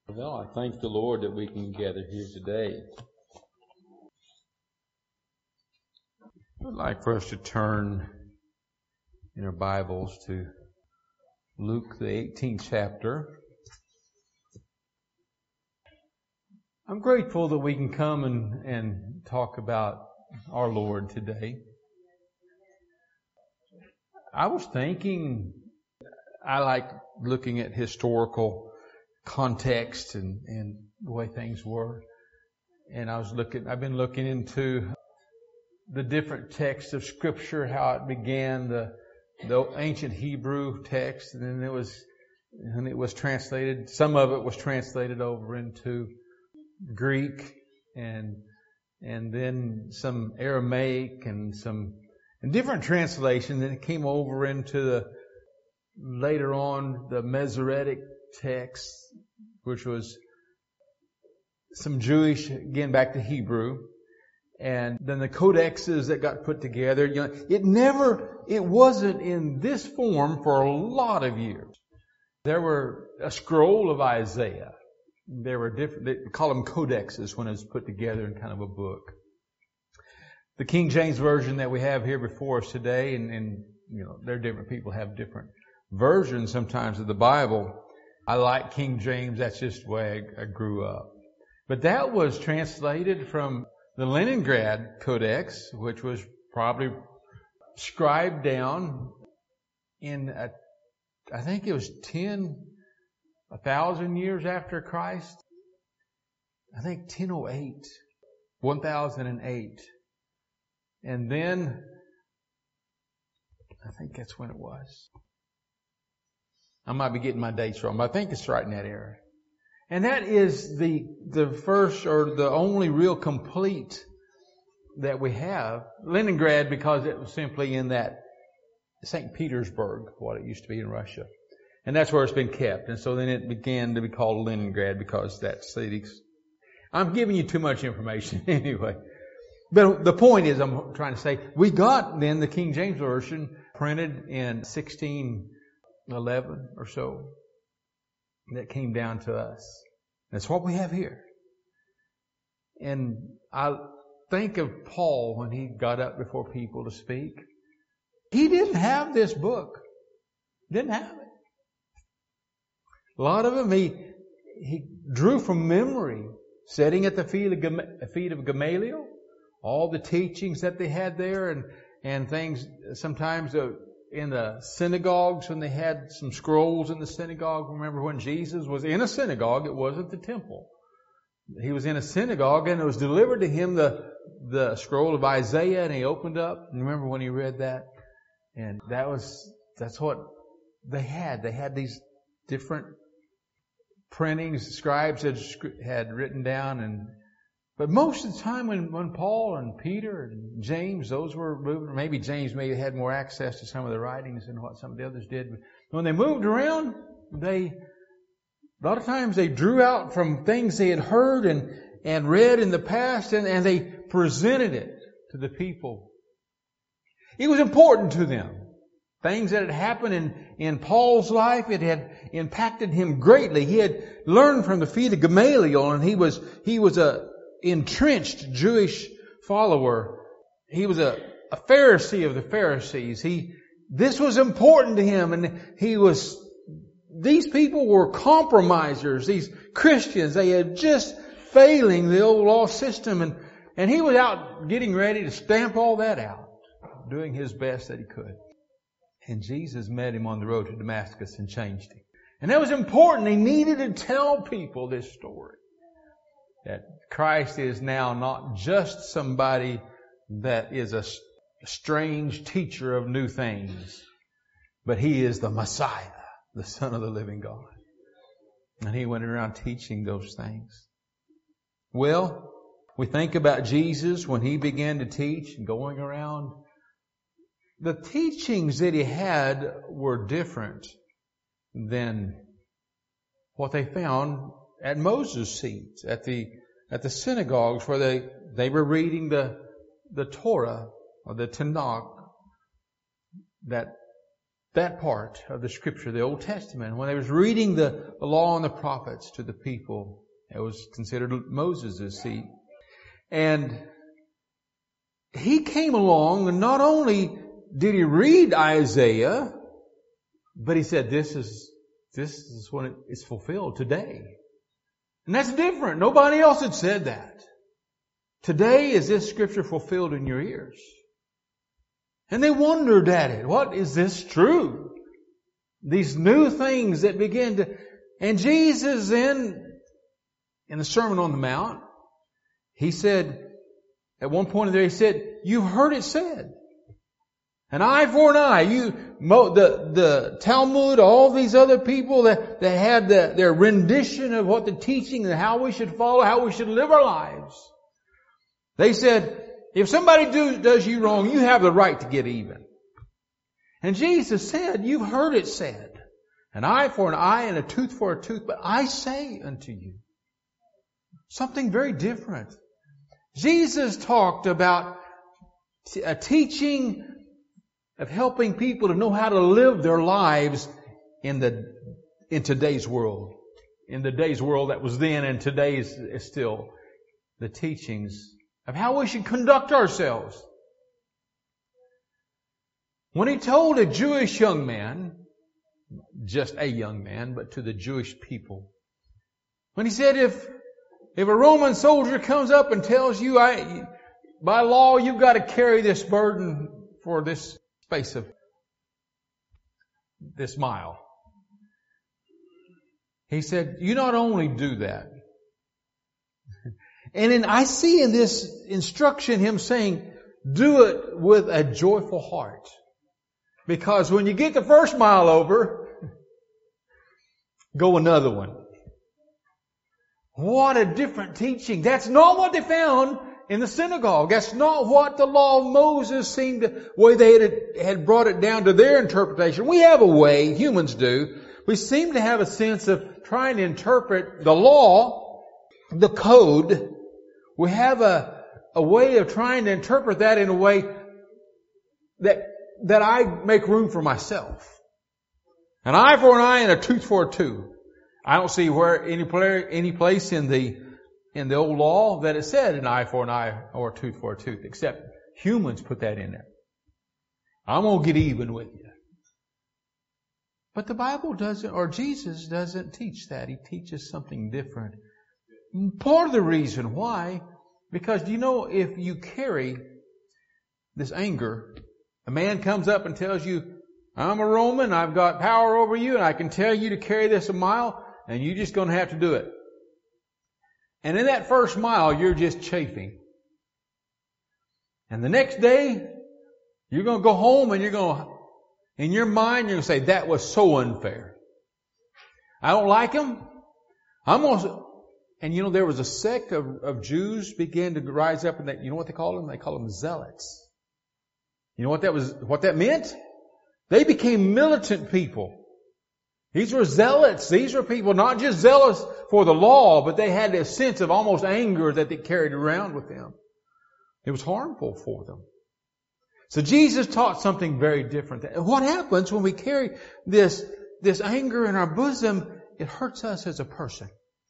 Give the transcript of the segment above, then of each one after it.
Well, I thank the Lord that we can gather here today. I'd like for us to turn in our Bibles to Luke, the 18th chapter. I'm grateful that we can come and talk about our Lord today. I was thinking, I like looking at historical context and the way things were. And I've been looking into the different texts of Scripture, how it began, the ancient Hebrew text, and then it was translated, some of it was translated over into Greek and then some Aramaic and different translations, and it came over into later on the Masoretic text, which was some Jewish, again back to Hebrew, and then the codexes that got put together. It wasn't in this form for a lot of years. There were a scroll of Isaiah. There were different, they call them codexes when it was put together in kind of a book. The King James Version that we have here before us today, and there are different people have different versions sometimes of the Bible. I like King James. That's just the way I grew up. But that was translated from the Leningrad Codex, which was probably scribed down in, I think it was 1,000 years after Christ. I think 1008. And then, I think that's when it was. I might be getting my dates wrong, but I think it's right in that era. And that is the first or the only real complete that we have. Leningrad, because it was simply in that St. Petersburg, what it used to be in Russia. And that's where it's been kept. And so then it began to be called Leningrad because that city. I'm giving you too much information anyway. But the point is, I'm trying to say, we got then the King James Version printed in 1611 or so. That came down to us. That's what we have here. And I think of Paul when he got up before people to speak. He didn't have this book. Didn't have it. A lot of them he drew from memory, sitting at the feet of Gamaliel, all the teachings that they had there and things sometimes in the synagogues when they had some scrolls in the synagogue. Remember when Jesus was in a synagogue, it wasn't the temple. He was in a synagogue and it was delivered to him the scroll of Isaiah, and he opened up. And remember when he read that? And that's what they had. They had these different printings, scribes had written down, but most of the time when Paul and Peter and James, those were moving, maybe James had more access to some of the writings than what some of the others did. But when they moved around, a lot of times they drew out from things they had heard and read in the past, and they presented it to the people. It was important to them. Things that had happened in Paul's life, it had impacted him greatly. He had learned from the feet of Gamaliel, and he was a entrenched Jewish follower. He was a Pharisee of the Pharisees. This was important to him, and these people were compromisers, these Christians. They had just failing the old law system, and he was out getting ready to stamp all that out, doing his best that he could. And Jesus met him on the road to Damascus and changed him. And that was important. He needed to tell people this story. That Christ is now not just somebody that is a strange teacher of new things, but He is the Messiah, the Son of the living God. And He went around teaching those things. Well, we think about Jesus when He began to teach and going around. The teachings that He had were different than what they found at Moses' seat, at the synagogues where they were reading the Torah or the Tanakh, that that part of the Scripture, the Old Testament, when they was reading the law and the prophets to the people. It was considered Moses' seat. And he came along, and not only did he read Isaiah, but he said, this is when it's fulfilled today. And that's different. Nobody else had said that. Today is this Scripture fulfilled in your ears. And they wondered at it. What, is this true? These new things that begin to... And Jesus in the Sermon on the Mount, He said, at one point there He said, you've heard it said. An eye for an eye. The Talmud, all these other people that had their rendition of what the teaching and how we should follow, how we should live our lives. They said, if somebody does you wrong, you have the right to get even. And Jesus said, you've heard it said, an eye for an eye and a tooth for a tooth, but I say unto you something very different. Jesus talked about a teaching of helping people to know how to live their lives in today's world. In the day's world that was then and today's is still. The teachings of how we should conduct ourselves. When He told a Jewish young man, just a young man, but to the Jewish people, when He said, if a Roman soldier comes up and tells you, by law, you've got to carry this burden for this space of this mile. He said, you not only do that, and then I see in this instruction Him saying, do it with a joyful heart. Because when you get the first mile over, go another one. What a different teaching. That's not what they found in the synagogue. That's not what the law of Moses seemed to, way they had brought it down to their interpretation. We have a way, humans do. We seem to have a sense of trying to interpret the law, the code. We have a way of trying to interpret that in a way that I make room for myself. An eye for an eye and a tooth for a tooth. I don't see where any place in the old law that it said an eye for an eye or a tooth for a tooth, except humans put that in there. I'm going to get even with you. But the Bible doesn't, or Jesus doesn't teach that. He teaches something different. Part of the reason why, because do you know, if you carry this anger, a man comes up and tells you, I'm a Roman, I've got power over you, and I can tell you to carry this a mile, and you're just going to have to do it. And in that first mile, you're just chafing. And the next day, you're going to go home and in your mind, you're going to say, that was so unfair. I don't like him. And there was a sect of Jews began to rise up, and you know what they call them? They call them zealots. You know what that meant? They became militant people. These were zealots. These were people not just zealous for the law, but they had this sense of almost anger that they carried around with them. It was harmful for them. So Jesus taught something very different. What happens when we carry this anger in our bosom? It hurts us as a person.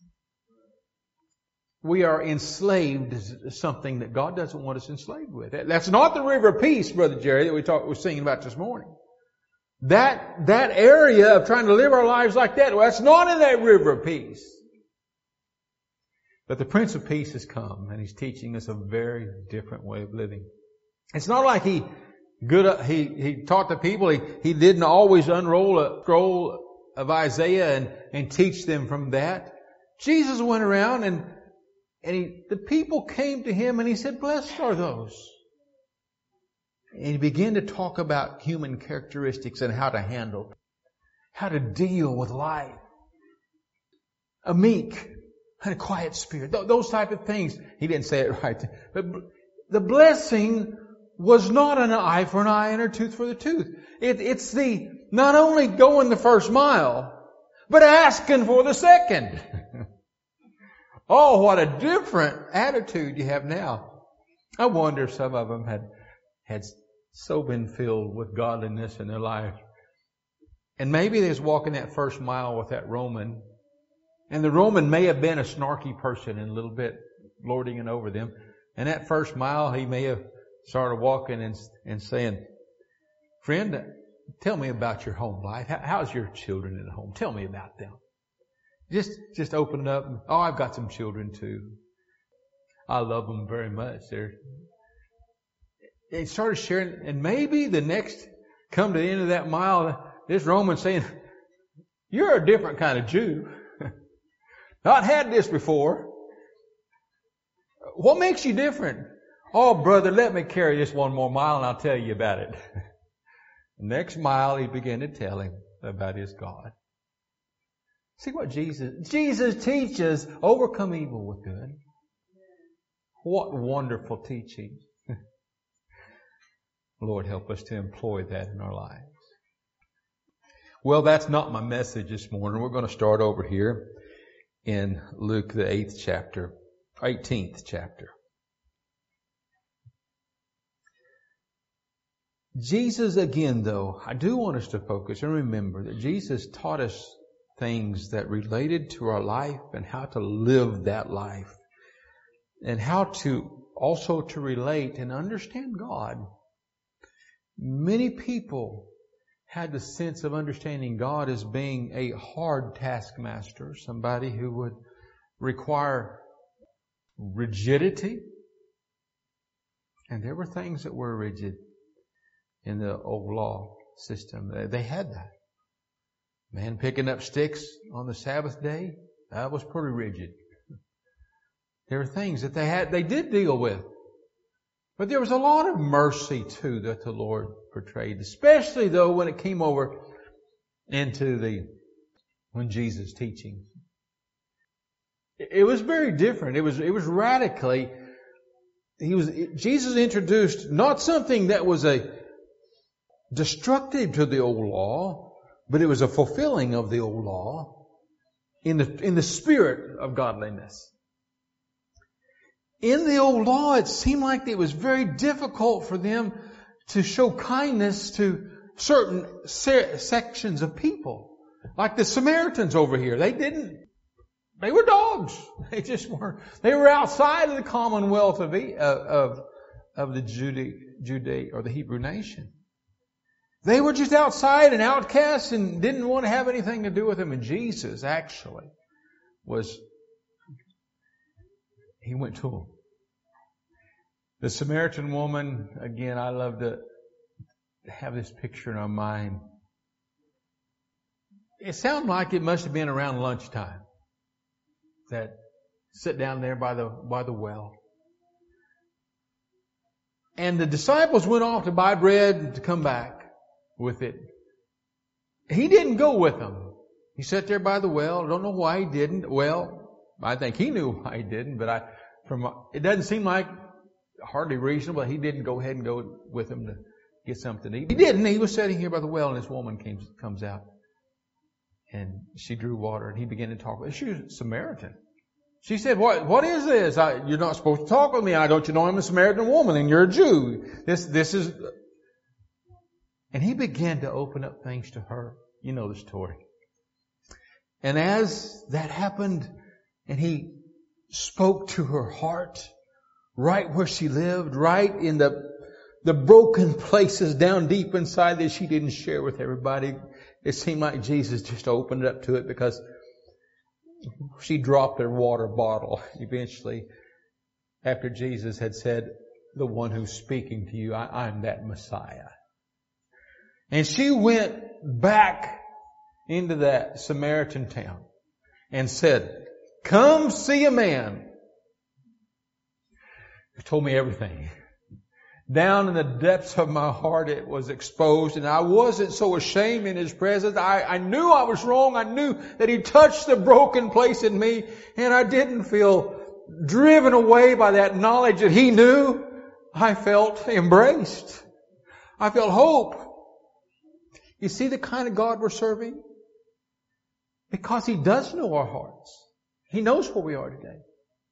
We are enslaved to something that God doesn't want us enslaved with. That's not the river of peace, Brother Jerry, that we're singing about this morning. That area of trying to live our lives like that, well, that's not in that river of peace. But the Prince of Peace has come, and He's teaching us a very different way of living. It's not like He taught the people. He didn't always unroll a scroll of Isaiah and teach them from that. Jesus went around and the people came to Him and He said, blessed are those. And He began to talk about human characteristics and how to handle, how to deal with life. A meek and a quiet spirit. Those type of things. He didn't say it right. But the blessing was not an eye for an eye and a tooth for the tooth. It's the not only going the first mile, but asking for the second. Oh, what a different attitude you have now. I wonder if some of them had so been filled with godliness in their life And maybe they was walking that first mile with that Roman. And the Roman may have been a snarky person and a little bit lording it over them. And that first mile, he may have started walking and saying, "Friend, tell me about your home life. How's your children at home? Tell me about them." Just open it up. "Oh, I've got some children too. I love them very much." They started sharing, and maybe come to the end of that mile, this Roman saying, "You're a different kind of Jew. Not had this before. What makes you different?" "Oh, brother, let me carry this one more mile and I'll tell you about it." The next mile, he began to tell him about his God. See what Jesus teaches, overcome evil with good. What wonderful teaching. Lord, help us to employ that in our lives. Well, that's not my message this morning. We're going to start over here in Luke, the 18th chapter. Jesus, again, though, I do want us to focus and remember that Jesus taught us things that related to our life and how to live that life and how to also to relate and understand God. Many people had the sense of understanding God as being a hard taskmaster, somebody who would require rigidity. And there were things that were rigid in the old law system. They had that. Man picking up sticks on the Sabbath day, that was pretty rigid. There were things that they did deal with. But there was a lot of mercy too that the Lord portrayed, especially though when it came over into when Jesus' teaching. It was very different. It was radically, Jesus introduced not something that was a destructive to the old law, but it was a fulfilling of the old law in the spirit of godliness. In the old law, it seemed like it was very difficult for them to show kindness to certain sections of people. Like the Samaritans over here. They were dogs. They just weren't. They were outside of the commonwealth of the Judea or the Hebrew nation. They were just outside and outcasts and didn't want to have anything to do with them. And Jesus actually He went to them. The Samaritan woman, again, I love to have this picture in our mind. It sounded like it must have been around lunchtime. That sit down there by the well. And the disciples went off to buy bread to come back with it. He didn't go with them. He sat there by the well. I don't know why he didn't. Well, I think he knew why he didn't, but it doesn't seem like hardly reasonable. He didn't go ahead and go with them to get something to eat. He didn't. He was sitting here by the well, and this woman comes out. And she drew water, and he began to talk with her. She was a Samaritan. She said, What is this? You're not supposed to talk with me. Don't you know I'm a Samaritan woman, and you're a Jew. This is... And he began to open up things to her. You know the story. And as that happened, and he spoke to her heart, right where she lived, right in the broken places down deep inside that she didn't share with everybody. It seemed like Jesus just opened up to it because she dropped her water bottle eventually after Jesus had said, "The one who's speaking to you, I'm that Messiah." And she went back into that Samaritan town and said, "Come see a man who told me everything." Down in the depths of my heart it was exposed, and I wasn't so ashamed in His presence. I knew I was wrong. I knew that He touched the broken place in me, and I didn't feel driven away by that knowledge that He knew. I felt embraced. I felt hope. You see the kind of God we're serving? Because He does know our hearts. He knows where we are today.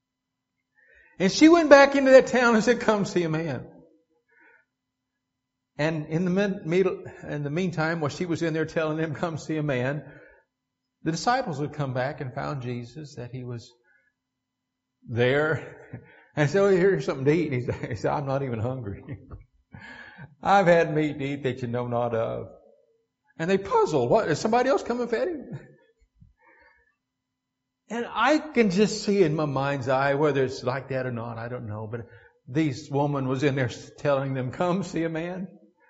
And she went back into that town and said, "Come see a man." And in the meantime, while she was in there telling them, come see a man, the disciples would come back and found Jesus, that he was there. And so here's something to eat. And he said, I'm not even hungry. I've had meat to eat that you know not of. And they puzzled. What? Is somebody else come and fed him? And I can just see in my mind's eye, whether it's like that or not, I don't know. But this woman was in there telling them, come see a man.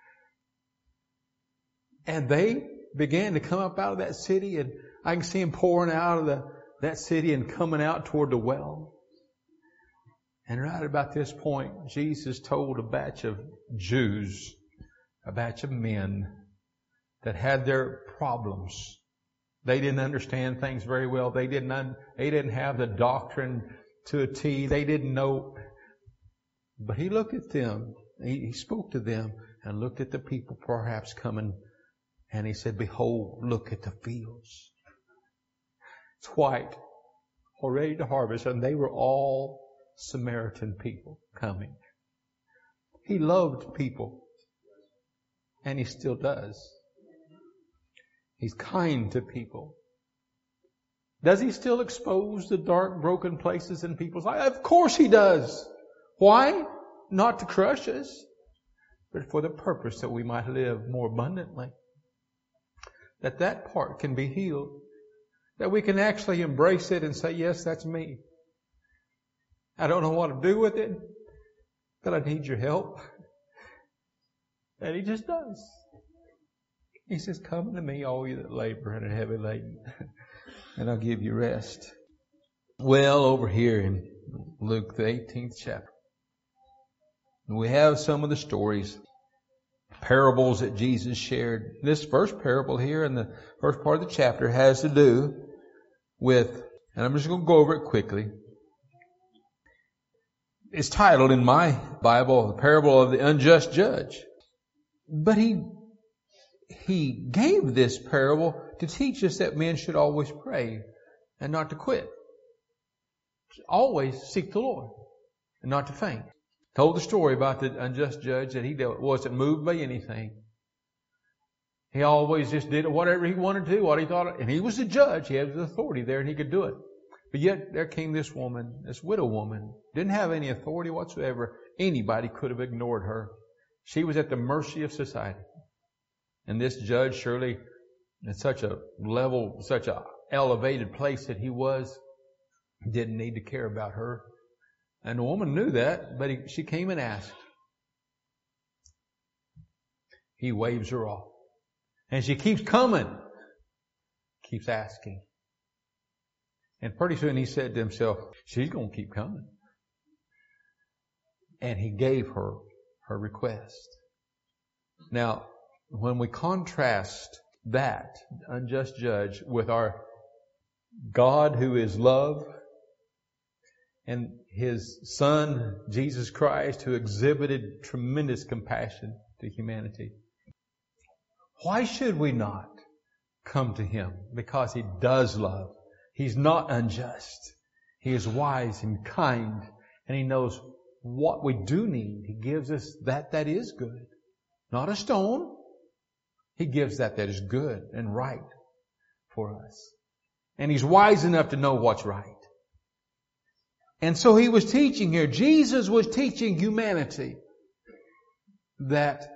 And they began to come up out of that city, and I can see them pouring out of that city and coming out toward the well. And right about this point, Jesus told a batch of Jews, a batch of men that had their problems. They didn't understand things very well. They didn't have the doctrine to a T. They didn't know. But he looked at them. He spoke to them and looked at the people perhaps coming. And he said, behold, look at the fields. It's white, already to harvest. And they were all Samaritan people coming. He loved people. And he still does. He's kind to people. Does he still expose the dark, broken places in people's lives? Of course he does. Why? Not to crush us, but for the purpose that we might live more abundantly. That part can be healed. That we can actually embrace it and say, yes, that's me. I don't know what to do with it, but I need your help. And he just does. He says, come to me, all you that labor and are heavy laden, and I'll give you rest. Well, over here in Luke, the 18th chapter, we have some of the stories, parables that Jesus shared. This first parable here in the first part of the chapter has to do with, and I'm just going to go over it quickly. It's titled in my Bible, the parable of the unjust judge. But he gave this parable to teach us that men should always pray and not to quit. Always seek the Lord and not to faint. Told the story about the unjust judge that he wasn't moved by anything. He always just did whatever he wanted to, what he thought. And he was the judge. He had the authority there and he could do it. But yet there came this woman, this widow woman. Didn't have any authority whatsoever. Anybody could have ignored her. She was at the mercy of society. And this judge, surely at such a level, such a elevated place that he was, didn't need to care about her. And the woman knew that, but she came and asked. He waves her off. And she keeps coming. Keeps asking. And pretty soon he said to himself, she's going to keep coming. And he gave her her request. Now, when we contrast that unjust judge with our God who is love and His Son, Jesus Christ, who exhibited tremendous compassion to humanity, why should we not come to Him? Because He does love. He's not unjust. He is wise and kind, and He knows what we do need. He gives us that is good. Not a stone. He gives that is good and right for us. And He's wise enough to know what's right. And so He was teaching here. Jesus was teaching humanity that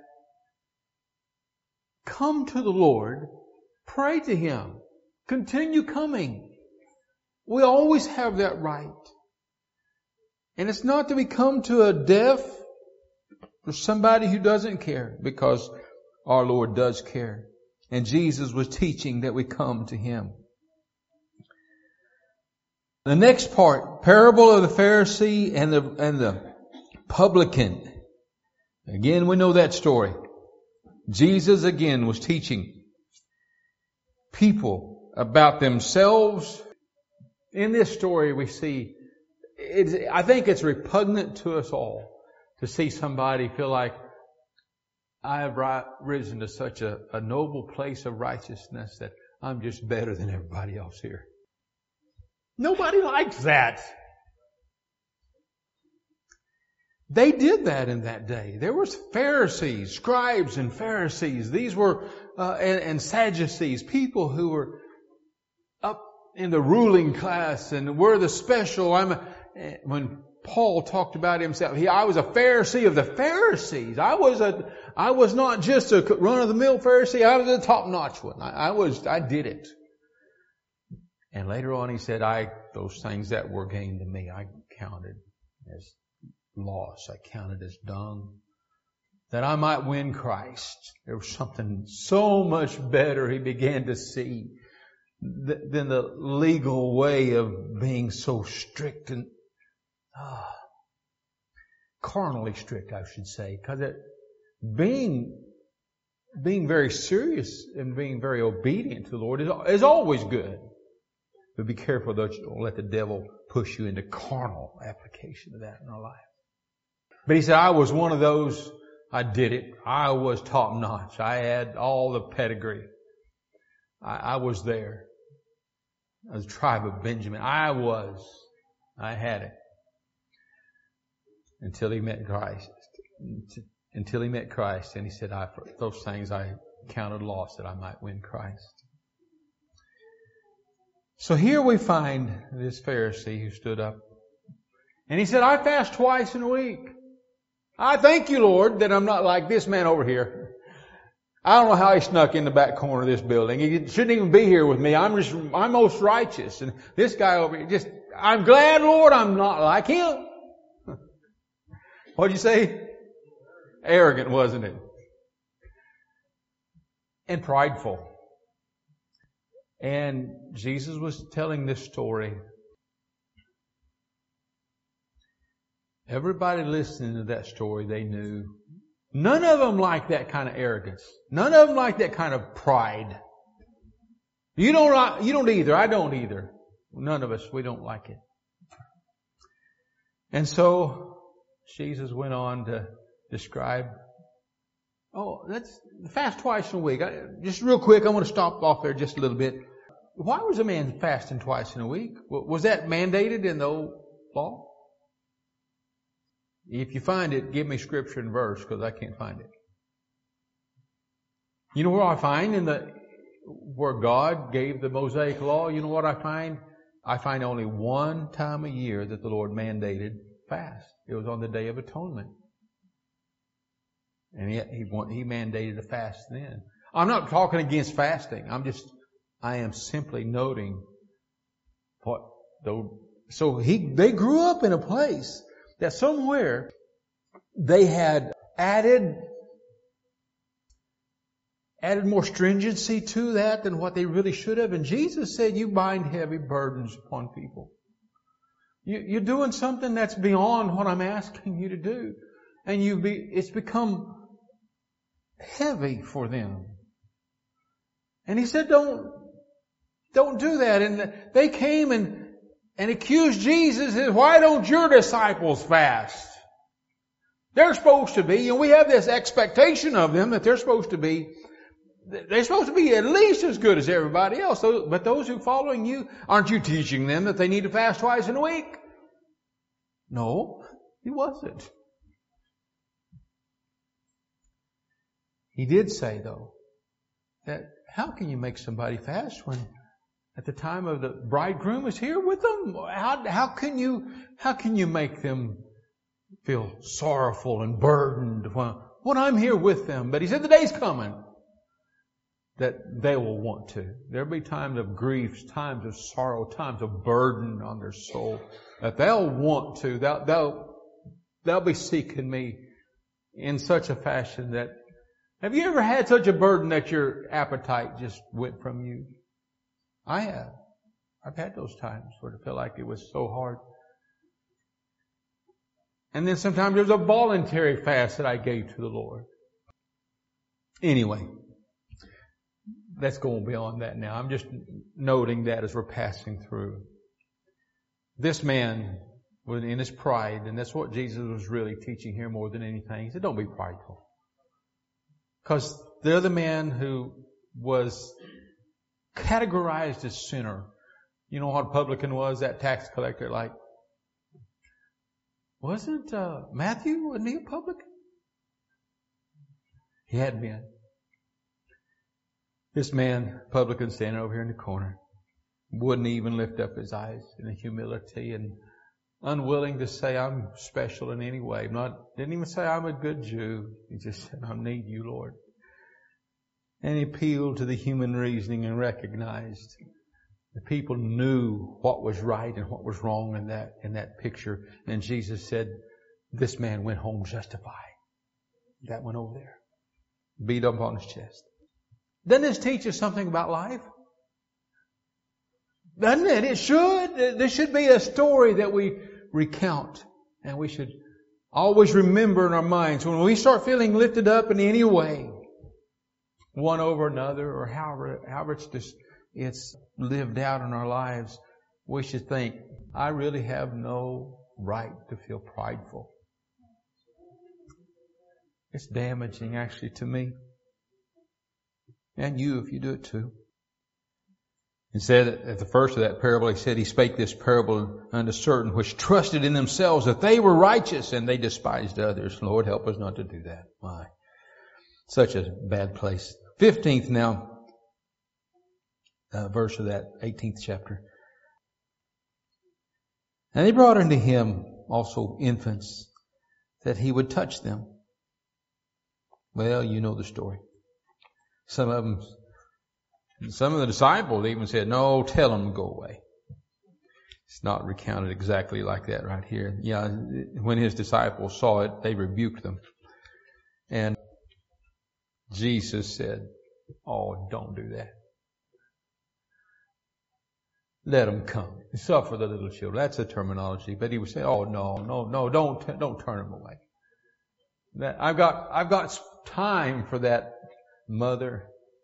come to the Lord, pray to Him, continue coming. We always have that right. And it's not that we come to a deaf or somebody who doesn't care, because our Lord does care. And Jesus was teaching that we come to Him. The next part, parable of the Pharisee and the publican. Again, we know that story. Jesus again was teaching people about themselves. In this story we see, I think it's repugnant to us all to see somebody feel like, I have risen to such a noble place of righteousness that I'm just better than everybody else here. Nobody likes that. They did that in that day. There was Pharisees, scribes and Pharisees. These were, and Sadducees, people who were up in the ruling class and were the special. When Paul talked about himself, I was a Pharisee of the Pharisees. I was not just a run-of-the-mill Pharisee. I was a top-notch one. I did it. And later on he said, those things that were gain to me, I counted as loss. I counted as dung, that I might win Christ. There was something so much better he began to see than the legal way of being so strict and carnally strict, I should say, because being very serious and being very obedient to the Lord is always good. But be careful that you don't let the devil push you into carnal application of that in our life. But he said, I was one of those. I did it. I was top notch. I had all the pedigree. I was there. I was the tribe of Benjamin. I had it. Until he met Christ. Until he met Christ. And he said, those things I counted loss that I might win Christ. So here we find this Pharisee who stood up. And he said, I fast twice in a week. I thank you, Lord, that I'm not like this man over here. I don't know how he snuck in the back corner of this building. He shouldn't even be here with me. I'm most righteous. And this guy over here, I'm glad, Lord, I'm not like him. What'd you say? Arrogant, wasn't it? And prideful. And Jesus was telling this story. Everybody listening to that story, they knew. None of them liked that kind of arrogance. None of them liked that kind of pride. You don't either. I don't either. None of us, we don't like it. And so Jesus went on to describe, that's fast twice a week. Just real quick, I want to stop off there just a little bit. Why was a man fasting twice in a week? Was that mandated in the old law? If you find it, give me scripture and verse, because I can't find it. You know where I find where God gave the Mosaic law? You know what I find? I find only one time a year that the Lord mandated fast. It was on the Day of Atonement. And he mandated a fast then. I'm not talking against fasting. I am simply noting they grew up in a place that somewhere they had added more stringency to that than what they really should have. And Jesus said, you bind heavy burdens upon people. You're doing something that's beyond what I'm asking you to do. And it's become heavy for them. And he said, don't do that. And they came and accused Jesus. And why don't your disciples fast? They're supposed to be, and we have this expectation of them that they're supposed to be at least as good as everybody else. But those who are following you, aren't you teaching them that they need to fast twice in a week? No, he wasn't. He did say, though, that how can you make somebody fast when at the time of the bridegroom is here with them? How can you make them feel sorrowful and burdened when I'm here with them? But he said the day's coming that they will want to. There'll be times of grief, times of sorrow, times of burden on their soul that they'll want to. They'll be seeking me in such a fashion that. Have you ever had such a burden that your appetite just went from you? I have. I've had those times where it felt like it was so hard. And then sometimes there's a voluntary fast that I gave to the Lord. Anyway, let's go beyond that now. I'm just noting that as we're passing through. This man was in his pride, and that's what Jesus was really teaching here more than anything. He said, don't be prideful. Because the other man who was categorized as sinner, you know what a publican was, that tax collector, like Wasn't Matthew, wasn't he a publican? He had been. This man, publican, standing over here in the corner, wouldn't even lift up his eyes in humility and unwilling to say, I'm special in any way. Didn't even say, I'm a good Jew. He just said, I need you, Lord. And he appealed to the human reasoning and recognized the people knew what was right and what was wrong in that picture. And Jesus said, this man went home justified. That one over there. Beat up on his chest. Doesn't this teach us something about life? Doesn't it? It should. There should be a story that we recount. And we should always remember in our minds when we start feeling lifted up in any way, one over another, or however it's lived out in our lives, we should think, I really have no right to feel prideful. It's damaging actually to me. And you, if you do it too. He said at the first of that parable, he said, he spake this parable unto certain which trusted in themselves that they were righteous, and they despised others. Lord, help us not to do that. Why? Such a bad place. 15th now, verse of that 18th chapter. And they brought unto him also infants, that he would touch them. Well, you know the story. Some of the disciples even said, no, tell them to go away. It's not recounted exactly like that right here. Yeah, when his disciples saw it, they rebuked them. And Jesus said, oh, don't do that. Let them come. Suffer the little children. That's the terminology. But he would say, oh, no, don't turn them away. I've got time for that, mother.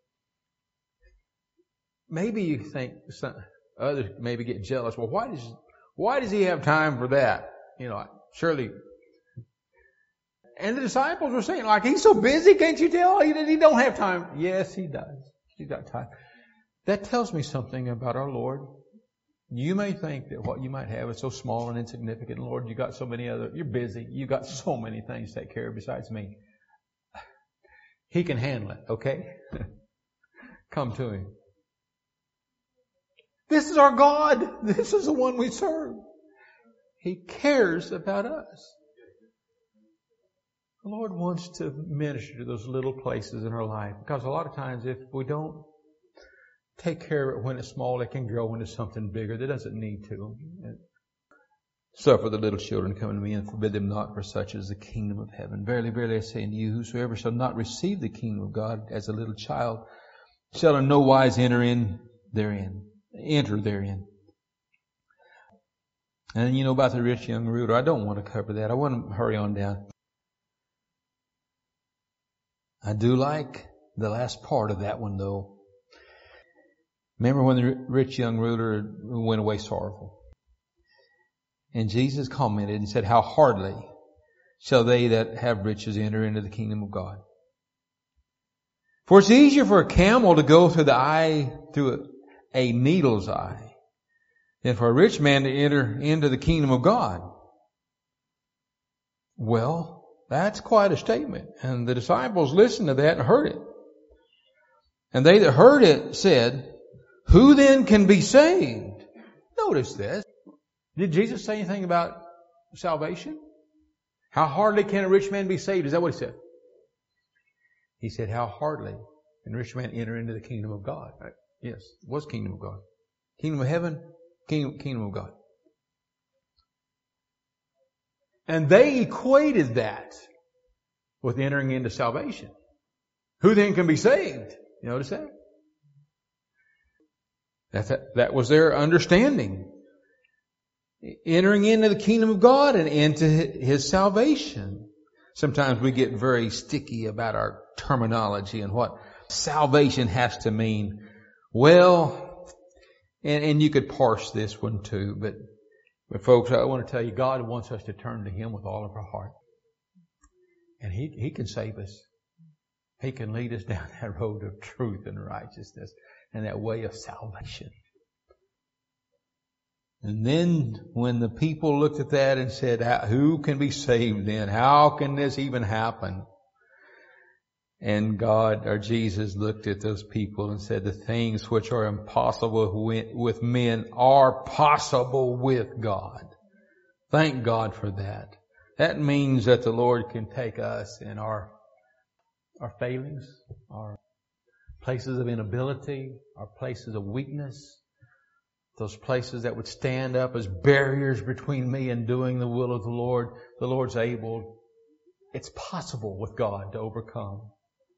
Maybe you think others maybe get jealous. Well, why does he have time for that? Surely. And the disciples were saying, like, he's so busy, can't you tell? He don't have time. Yes, he does. He's got time. That tells me something about our Lord. You may think that what you might have is so small and insignificant. Lord, you're busy. You got so many things to take care of besides me. He can handle it, okay? Come to him. This is our God. This is the one we serve. He cares about us. The Lord wants to minister to those little places in our life. Because a lot of times if we don't take care of it when it's small, it can grow into something bigger that doesn't need to. Suffer the little children to come unto me, and forbid them not, for such is the kingdom of heaven. Verily, verily, I say unto you, whosoever shall not receive the kingdom of God as a little child shall in no wise enter therein. And you know about the rich young ruler. I don't want to cover that. I want to hurry on down. I do like the last part of that one, though. Remember when the rich young ruler went away sorrowful? And Jesus commented and said, how hardly shall they that have riches enter into the kingdom of God. For it's easier for a camel to go through a needle's eye than for a rich man to enter into the kingdom of God. Well, that's quite a statement. And the disciples listened to that and heard it. And they that heard it said, who then can be saved? Notice this. Did Jesus say anything about salvation? How hardly can a rich man be saved? Is that what he said? He said, how hardly can a rich man enter into the kingdom of God? Right? Yes, it was kingdom of God. Kingdom of heaven, kingdom of God. And they equated that with entering into salvation. Who then can be saved? You notice that? That was their understanding. Entering into the kingdom of God and into His salvation. Sometimes we get very sticky about our terminology and what salvation has to mean. Well, and you could parse this one too, but folks, I want to tell you, God wants us to turn to Him with all of our heart. And He can save us. He can lead us down that road of truth and righteousness and that way of salvation. And then when the people looked at that and said, who can be saved then? How can this even happen? And God, or Jesus, looked at those people and said, the things which are impossible with men are possible with God. Thank God for that. That means that the Lord can take us in our failings, our places of inability, our places of weakness, those places that would stand up as barriers between me and doing the will of the Lord. The Lord's able. It's possible with God to overcome.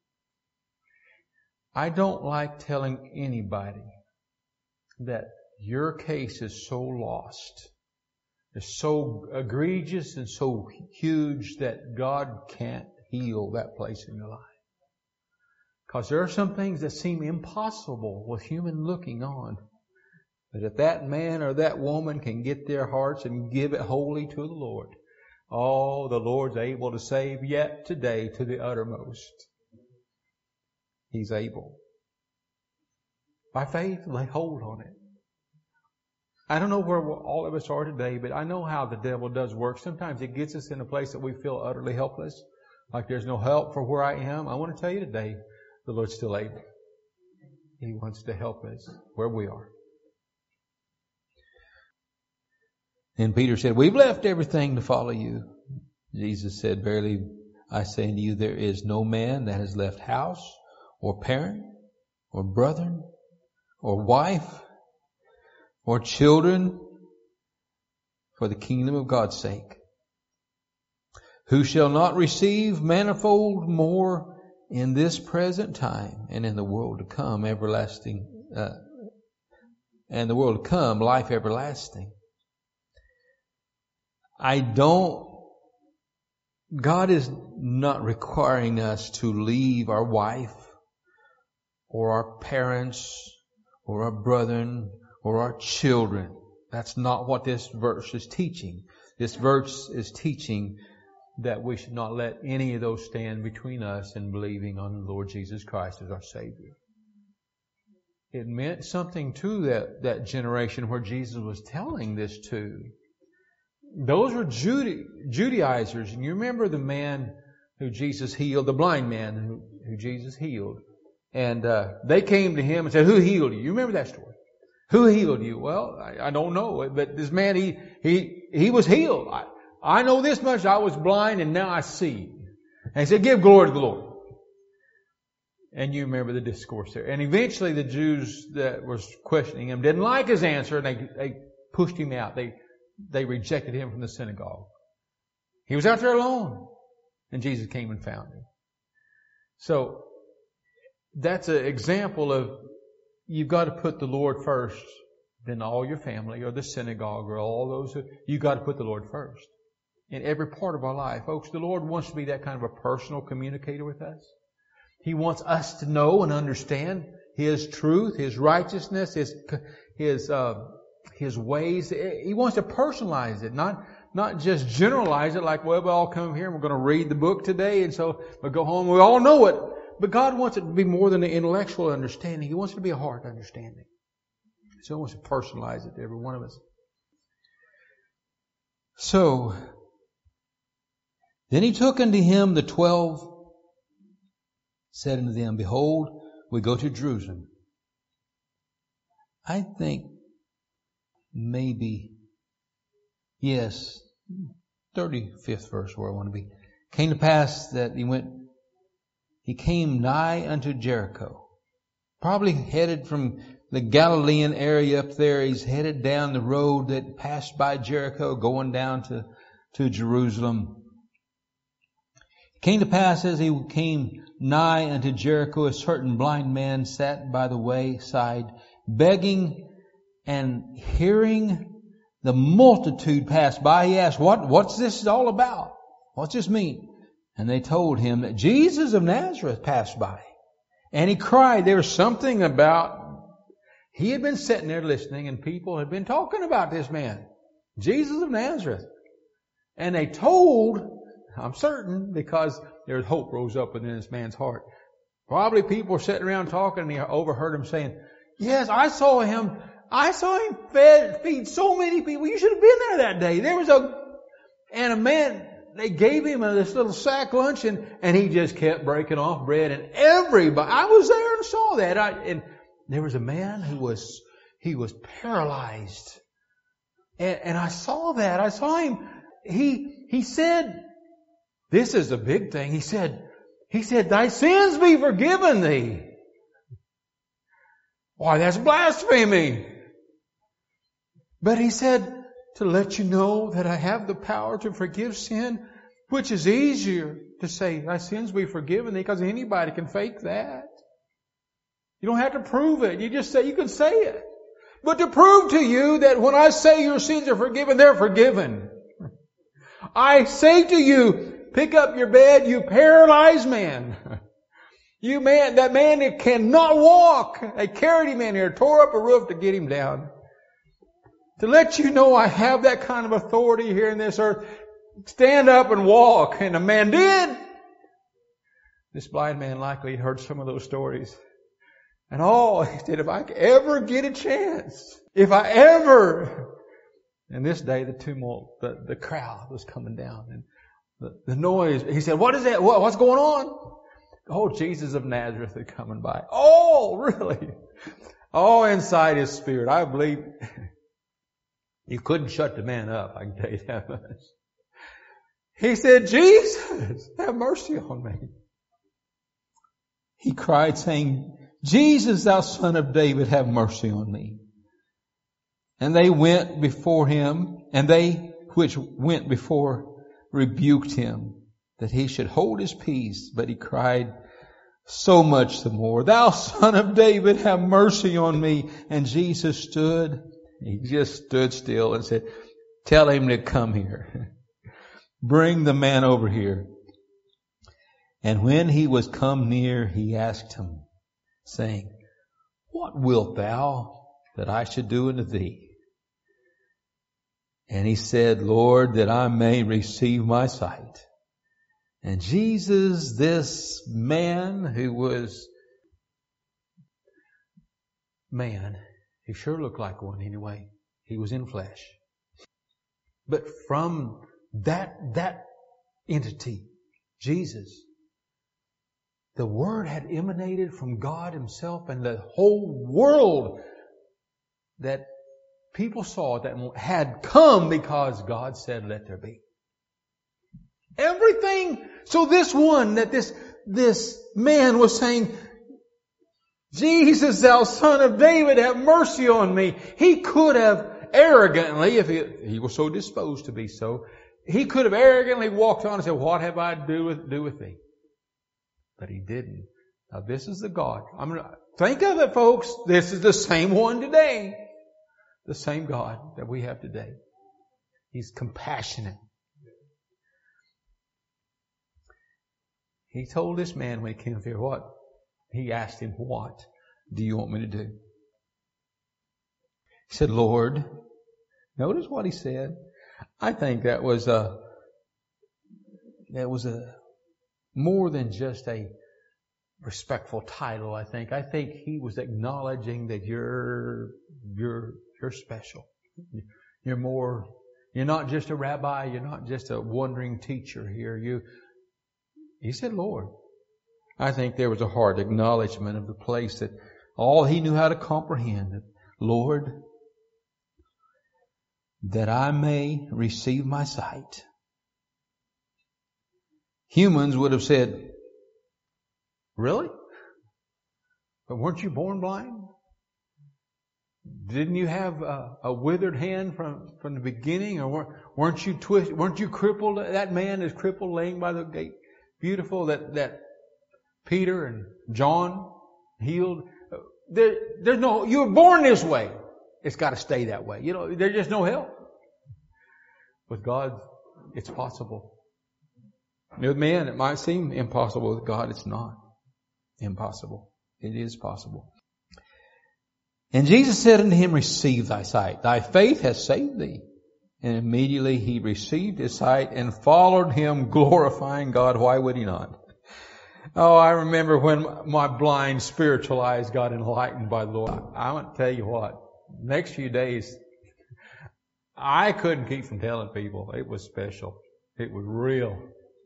I don't like telling anybody that your case is so lost, is so egregious and so huge that God can't heal that place in your life. Because there are some things that seem impossible with human looking on. But if that man or that woman can get their hearts and give it wholly to the Lord, oh, the Lord's able to save yet today to the uttermost. He's able. By faith, lay hold on it. I don't know where all of us are today, but I know how the devil does work. Sometimes it gets us in a place that we feel utterly helpless, like there's no help for where I am. I want to tell you today, the Lord's still able. He wants to help us where we are. And Peter said, we've left everything to follow you. Jesus said, verily I say unto you, there is no man that has left house or parent or brethren or wife or children for the kingdom of God's sake, who shall not receive manifold more in this present time and in the world to come everlasting, and the world to come life everlasting. God is not requiring us to leave our wife or our parents or our brethren or our children. That's not what this verse is teaching. This verse is teaching that we should not let any of those stand between us and believing on the Lord Jesus Christ as our Savior. It meant something to that generation where Jesus was telling this to. Those were Judaizers. And you remember the man who Jesus healed, the blind man who Jesus healed. And they came to him and said, who healed you? You remember that story? Who healed you? Well, I don't know. But this man, he was healed. I know this much. I was blind and now I see. And he said, give glory to the Lord. And you remember the discourse there. And eventually the Jews that was questioning him didn't like his answer and they pushed him out. They rejected him from the synagogue. He was out there alone. And Jesus came and found him. So that's an example of you've got to put the Lord first, then all your family or the synagogue or all those. You've got to put the Lord first in every part of our life. Folks, the Lord wants to be that kind of a personal communicator with us. He wants us to know and understand His truth, His righteousness, His ways. He wants to personalize it, not just generalize it like, well, we all come here and we're going to read the book today and so we'll go home. We all know it. But God wants it to be more than an intellectual understanding. He wants it to be a heart understanding. So He wants to personalize it to every one of us. So, then He took unto Him the 12, said unto them, behold, we go to Jerusalem. I think maybe, yes, 35th verse where I want to be. Came to pass that he came nigh unto Jericho. Probably headed from the Galilean area up there. He's headed down the road that passed by Jericho, going down to Jerusalem. It came to pass as he came nigh unto Jericho, a certain blind man sat by the wayside, begging, and hearing the multitude pass by, he asked, what's this all about? What's this mean? And they told him that Jesus of Nazareth passed by. And he cried. There was something about, he had been sitting there listening and people had been talking about this man, Jesus of Nazareth. And they told, I'm certain, because there's hope rose up within this man's heart. Probably people were sitting around talking and he overheard him saying, yes, I saw him I saw him feed so many people. You should have been there that day. There was a man, they gave him this little sack lunch and he just kept breaking off bread, and everybody, I was there and saw that. And there was a man who was paralyzed. And I saw that. I saw him. He said, this is a big thing. He said, thy sins be forgiven thee. Why, that's blasphemy. But he said, to let you know that I have the power to forgive sin, which is easier to say, thy sins be forgiven thee, because anybody can fake that. You don't have to prove it. You can say it. But to prove to you that when I say your sins are forgiven, they're forgiven. I say to you, pick up your bed, you paralyzed man. You man, that man that cannot walk. They carried him in here, tore up a roof to get him down. To let you know I have that kind of authority here in this earth. Stand up and walk. And the man did. This blind man likely had heard some of those stories. And he said, if I ever get a chance, and this day the tumult, the crowd was coming down and the noise. He said, what is that? What's going on? Oh, Jesus of Nazareth is coming by. Oh, really? Oh, inside his spirit. I believe you couldn't shut the man up. I can tell you that much. He said, Jesus, have mercy on me. He cried saying, Jesus, thou son of David, have mercy on me. And they went before him, and they which went before rebuked him, that he should hold his peace. But he cried so much the more, thou son of David, have mercy on me. And Jesus he just stood still and said, tell him to come here. Bring the man over here. And when he was come near, he asked him, saying, what wilt thou that I should do unto thee? And he said, Lord, that I may receive my sight. And Jesus, this man who was man, he sure looked like one anyway. He was in flesh. But from that entity, Jesus, the Word had emanated from God Himself, and the whole world that people saw that had come because God said, let there be. Everything. So this man was saying, Jesus, thou son of David, have mercy on me. He could have arrogantly, if he was so disposed to be so, he could have arrogantly walked on and said, what have I to do with thee? But he didn't. Now this is the God. Think of it, folks. This is the same one today. The same God that we have today. He's compassionate. He told this man when he came here what? He asked him, what do you want me to do? He said, Lord. Notice what he said. I think that was more than just a respectful title, I think. I think he was acknowledging that you're special. You're not just a rabbi, you're not just a wandering teacher here. He said, Lord. I think there was a heart acknowledgement of the place that all he knew how to comprehend. Lord, that I may receive my sight. Humans would have said, really? But weren't you born blind? Didn't you have a withered hand from the beginning? Or weren't you crippled? That man is crippled laying by the gate. Beautiful that Peter and John healed. There's no, you were born this way. It's got to stay that way. There's just no help. With God, it's possible. With man, it might seem impossible. With God, it's not impossible. It is possible. And Jesus said unto him, receive thy sight. Thy faith has saved thee. And immediately he received his sight and followed him, glorifying God. Why would he not? Oh, I remember when my blind spiritual eyes got enlightened by the Lord. I want to tell you what. next few days, I couldn't keep from telling people. It was special. It was real.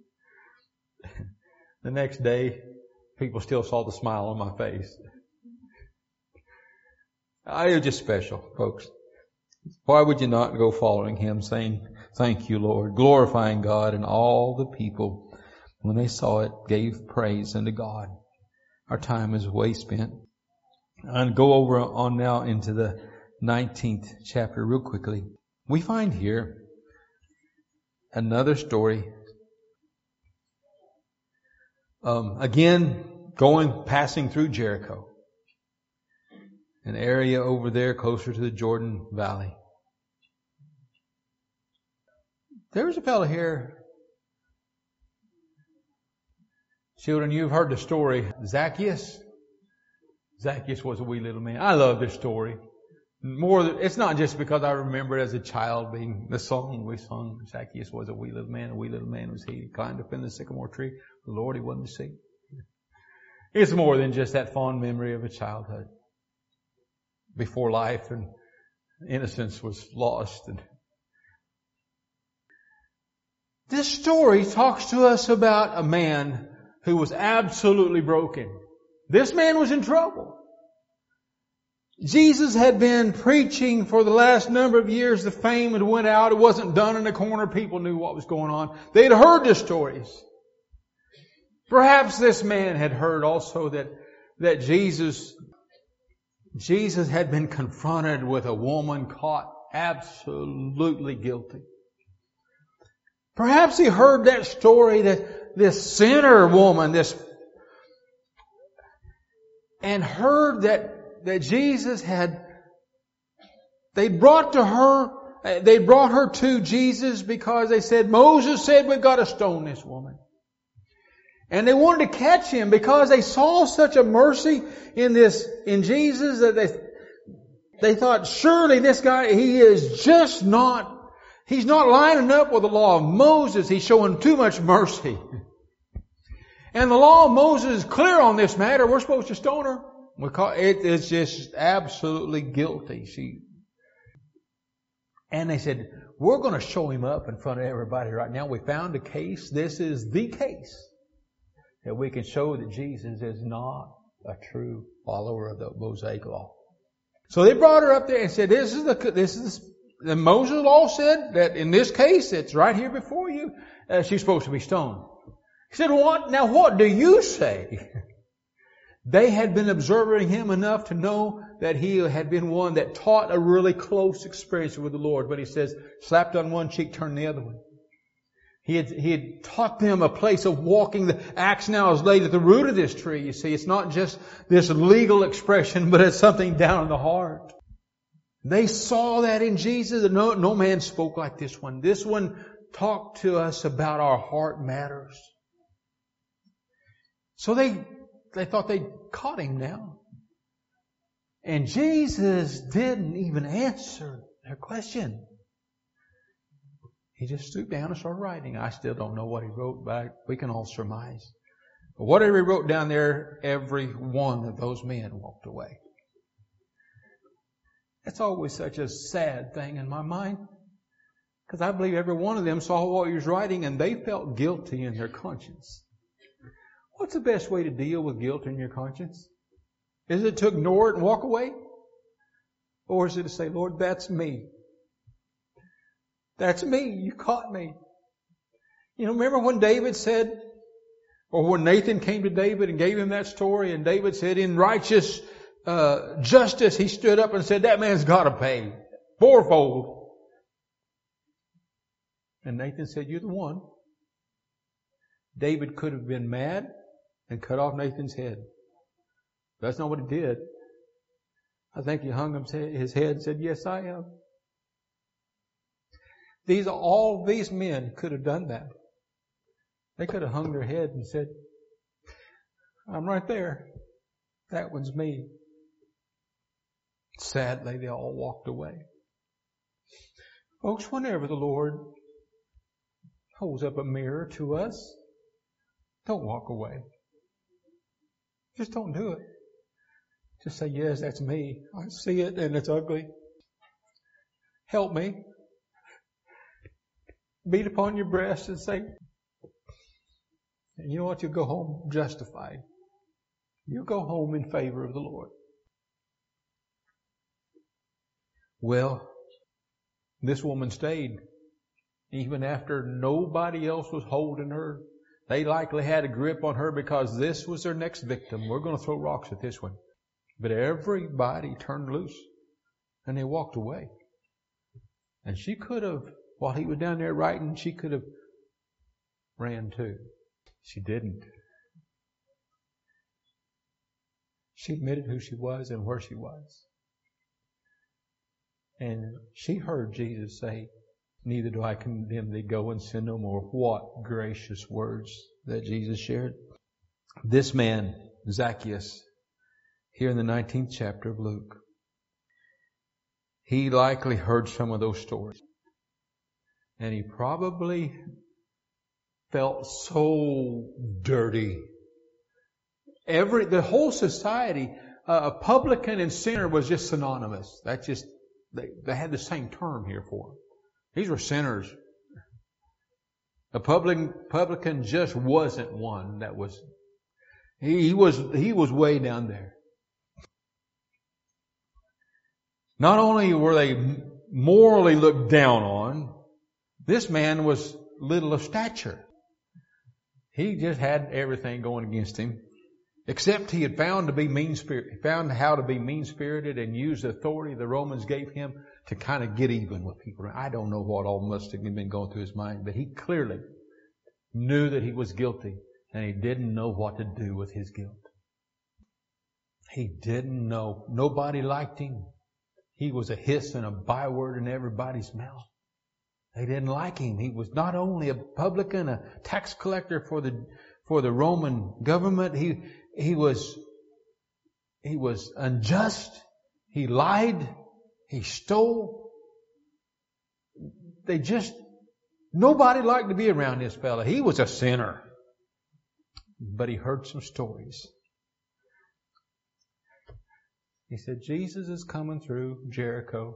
The next day, people still saw the smile on my face. It was just special, folks. Why would you not go following Him, saying, "Thank you, Lord," glorifying God, and all the people, when they saw it, gave praise unto God. Our time is way spent. And go on now into the 19th chapter real quickly. We find here another story. Again, passing through Jericho. An area over there closer to the Jordan Valley. There was a fellow here. Children, you've heard the story. Zacchaeus. Zacchaeus was a wee little man. I love this story. It's not just because I remember it as a child being the song we sung. Zacchaeus was a wee little man was he. He climbed up in the sycamore tree. The Lord he wasn't to see. It's more than just that fond memory of a childhood. Before life and innocence was lost. And this story talks to us about a man who was absolutely broken. This man was in trouble. Jesus had been preaching for the last number of years. The fame had went out. It wasn't done in a corner. People knew what was going on. They'd heard the stories. Perhaps this man had heard also that Jesus had been confronted with a woman caught absolutely guilty. Perhaps he heard that story, that this sinner woman, and heard that Jesus they brought her to Jesus because they said, Moses said we've got to stone this woman. And they wanted to catch him because they saw such a mercy in Jesus that they thought, surely this guy, he's not lining up with the law of Moses. He's showing too much mercy. And the law of Moses is clear on this matter. We're supposed to stone her. It is just absolutely guilty. And they said, we're going to show him up in front of everybody right now. We found a case. This is the case that we can show that Jesus is not a true follower of the Mosaic law. So they brought her up there and said, the Moses law said that in this case, it's right here before you. She's supposed to be stoned. He said, what do you say? They had been observing him enough to know that he had been one that taught a really close experience with the Lord. But he says, slapped on one cheek, turned the other one. He had taught them a place of walking. The axe now is laid at the root of this tree. You see, it's not just this legal expression, but it's something down in the heart. They saw that in Jesus. No man spoke like this one. This one talked to us about our heart matters. So they thought they'd caught him now. And Jesus didn't even answer their question. He just stooped down and started writing. I still don't know what he wrote, but we can all surmise. But whatever he wrote down there, every one of those men walked away. That's always such a sad thing in my mind. Because I believe every one of them saw what he was writing and they felt guilty in their conscience. What's the best way to deal with guilt in your conscience? Is it to ignore it and walk away? Or is it to say, Lord, that's me. That's me. You caught me. You know, remember when David said, or when Nathan came to David and gave him that story, and David said, in righteous justice, he stood up and said, that man's got to pay fourfold. And Nathan said, you're the one. David could have been mad and cut off Nathan's head. That's not what he did. I think he hung his head and said, yes, I am. All these men could have done that. They could have hung their head and said, I'm right there. That one's me. Sadly, they all walked away. Folks, whenever the Lord holds up a mirror to us, don't walk away. Just don't do it. Just say, yes, that's me. I see it and it's ugly. Help me. Beat upon your breast and say, and you know what? You'll go home justified. You'll go home in favor of the Lord. Well, this woman stayed. Even after nobody else was holding her. They likely had a grip on her because this was their next victim. We're going to throw rocks at this one. But everybody turned loose and they walked away. And she could have, while he was down there writing, she could have ran too. She didn't. She admitted who she was and where she was. And she heard Jesus say, neither do I condemn thee, go and sin no more. What gracious words that Jesus shared. This man, Zacchaeus, here in the 19th chapter of Luke, he likely heard some of those stories. And he probably felt so dirty. The whole society, a publican and sinner was just synonymous. That's just, they had the same term here for them. These were sinners. A publican just wasn't one that was, he was way down there. Not only were they morally looked down on, this man was little of stature. He just had everything going against him. Except he had found to be mean-spirited. He found how to be mean-spirited and use the authority the Romans gave him to kind of get even with people. I don't know what all must have been going through his mind, but he clearly knew that he was guilty and he didn't know what to do with his guilt. He didn't know. Nobody liked him. He was a hiss and a byword in everybody's mouth. They didn't like him. He was not only a publican, a tax collector for the Roman government. He was unjust. He lied. He stole. Nobody liked to be around this fella. He was a sinner. But he heard some stories. He said, Jesus is coming through Jericho.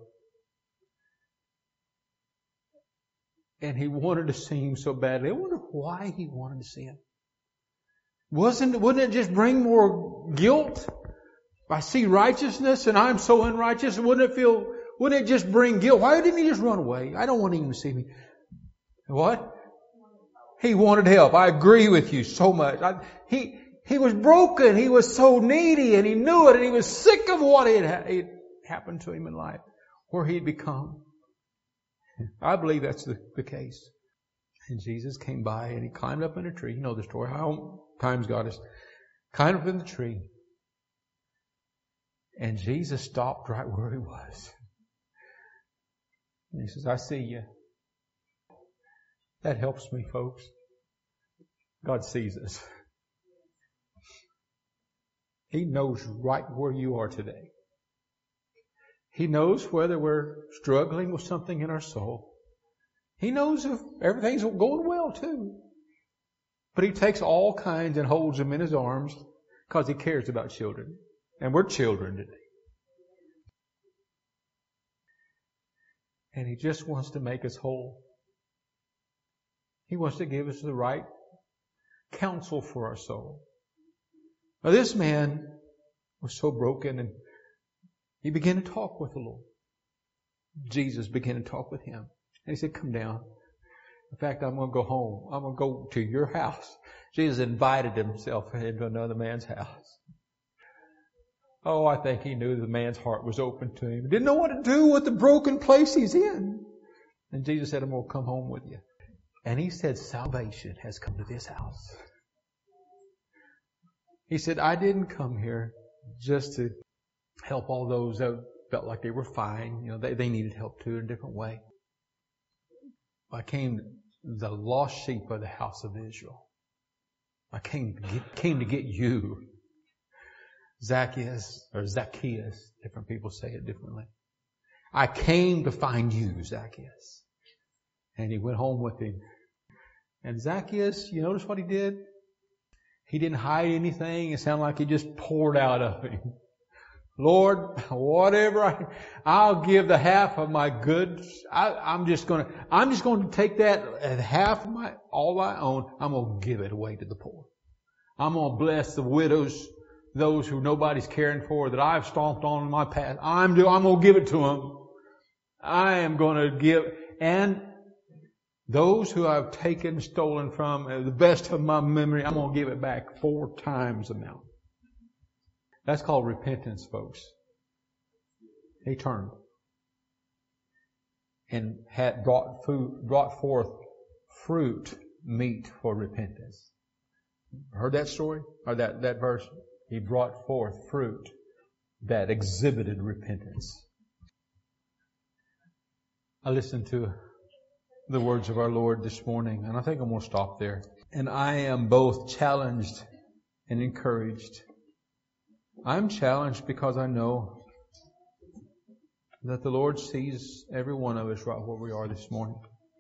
And he wanted to see him so badly. I wonder why he wanted to see him. Wouldn't it just bring more guilt? If I see righteousness and I'm so unrighteous, wouldn't it just bring guilt? Why didn't he just run away? I don't want him to see me. What? He wanted help. I agree with you so much. He was broken. He was so needy and he knew it and he was sick of what had happened to him in life, where he'd become. I believe that's the case. And Jesus came by and he climbed up in a tree. You know the story, how times God has climbed up in the tree. And Jesus stopped right where he was. And he says, I see you. That helps me, folks. God sees us. He knows right where you are today. He knows whether we're struggling with something in our soul. He knows if everything's going well too. But He takes all kinds and holds them in His arms because He cares about children. And we're children today. And He just wants to make us whole. He wants to give us the right counsel for our soul. Now this man was so broken and he began to talk with the Lord. Jesus began to talk with him. And he said, come down. In fact, I'm going to go home. I'm going to go to your house. Jesus invited himself into another man's house. Oh, I think he knew the man's heart was open to him. He didn't know what to do with the broken place he's in. And Jesus said, I'm going to come home with you. And he said, salvation has come to this house. He said, I didn't come here just to help all those that felt like they were fine. You know, they needed help too in a different way. I came the lost sheep of the house of Israel. I came to get you. Zacchaeus, different people say it differently. I came to find you, Zacchaeus. And he went home with him. And Zacchaeus, you notice what he did? He didn't hide anything. It sounded like he just poured out of him. Lord, whatever I'll give the half of my goods. I'm just going to take that half of all I own. I'm going to give it away to the poor. I'm going to bless the widows, those who nobody's caring for, that I've stomped on in my past. I'm going to give it to them. I am going to give, and those who I've taken, stolen from, the best of my memory, I'm going to give it back 4 times the amount. That's called repentance, folks. He turned and had brought forth fruit, meat for repentance. Heard that story? Or that verse? He brought forth fruit that exhibited repentance. I listened to the words of our Lord this morning, and I think I'm going to stop there. And I am both challenged and encouraged. I'm challenged because I know that the Lord sees every one of us right where we are this morning.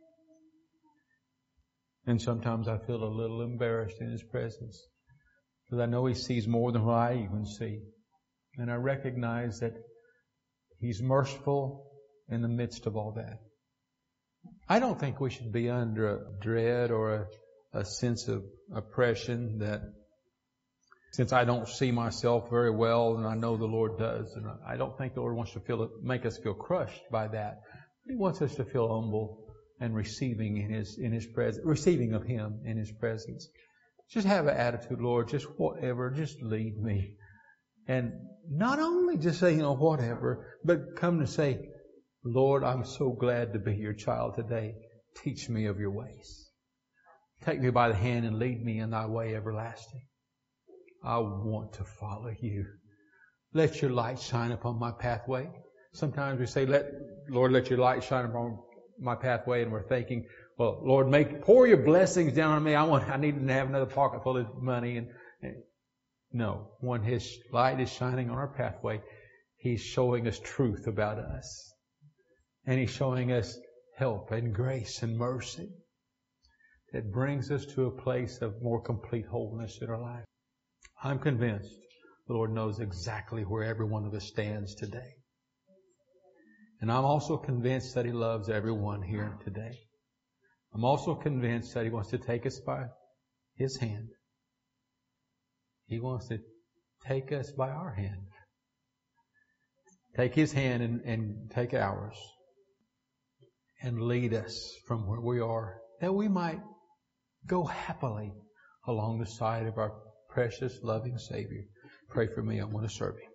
And sometimes I feel a little embarrassed in His presence, because I know He sees more than what I even see. And I recognize that He's merciful in the midst of all that. I don't think we should be under a dread or a sense of oppression that since I don't see myself very well, and I know the Lord does, and I don't think the Lord wants to make us feel crushed by that. But He wants us to feel humble and receiving in His presence, receiving of Him in His presence. Just have an attitude, Lord, just whatever, just lead me. And not only just say, whatever, but come to say, Lord, I'm so glad to be your child today. Teach me of your ways. Take me by the hand and lead me in thy way everlasting. I want to follow you. Let your light shine upon my pathway. Sometimes we say, Lord, let your light shine upon my pathway, and we're thinking, well, Lord, pour your blessings down on me. I need to have another pocket full of money. And no, when His light is shining on our pathway, He's showing us truth about us. And He's showing us help and grace and mercy that brings us to a place of more complete wholeness in our life. I'm convinced the Lord knows exactly where every one of us stands today. And I'm also convinced that He loves everyone here today. I'm also convinced that He wants to take us by His hand. He wants to take us by our hand. Take His hand and take ours. And lead us from where we are, that we might go happily along the side of our precious, loving Savior. Pray for me. I want to serve Him.